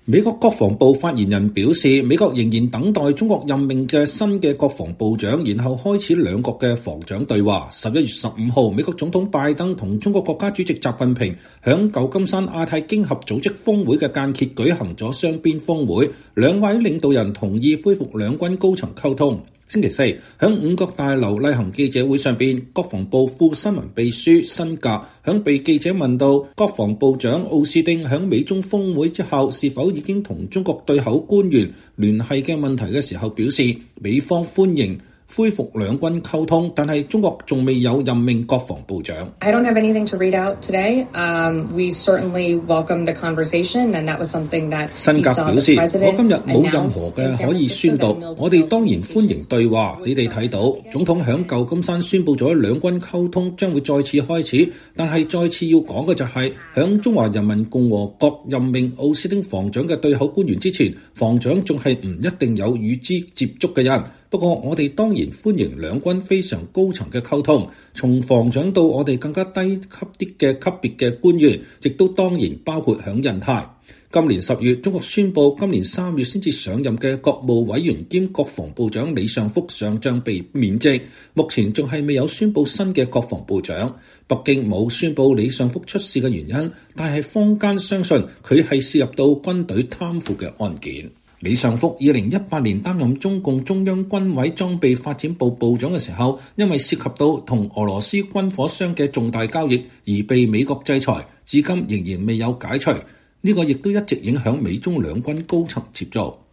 美國國防部發言人表示，美國仍然等待中國任命嘅新嘅國防部長，然後開始兩國嘅防長對話。11月15號，美國總統拜登同中國國家主席習近平響舊金山亞太經合組織峰會嘅間歇舉行咗雙邊峰會，兩位領導人同意恢復兩軍高層溝通。星期四，響五角大樓例行記者會上邊，國防部副新聞秘書辛格響被記者問到國防部長奧斯汀響美中峰會之後是否已經同中國對口官員聯繫嘅問題嘅時候表示，美方歡迎恢復兩軍溝通，但係中國仲未有任命國防部長。 I don't have anything to read out today. We certainly welcome the conversation, and that was something that 辛格表示，我今日冇任何嘅可以宣讀，我哋當然歡迎對話。你哋睇到總統響舊金山宣布咗兩軍溝通將會再次開始，但係再次要講嘅就係響中華人民共和國任命奧斯汀防長嘅對口官員之前，防長仲係唔一定有與之接觸嘅人。不過我哋當然歡迎兩軍非常高層嘅溝通，從防長到我哋更加低級啲嘅級別嘅官員，亦都當然包括響印太。今年10月，中國宣布今年3月先至上任嘅國務委員兼國防部長李尚福上將被免職，目前仲係未有宣布新嘅國防部長。北京冇宣布李尚福出事嘅原因，但係坊間相信佢係涉入到軍隊貪腐嘅案件。李尚福2018年擔任中共中央軍委裝備發展部部長嘅時候，因為涉及到同俄羅斯軍火商嘅重大交易而被美國制裁，至今仍然未有解除。呢個亦都一直影響美中兩軍高層接觸。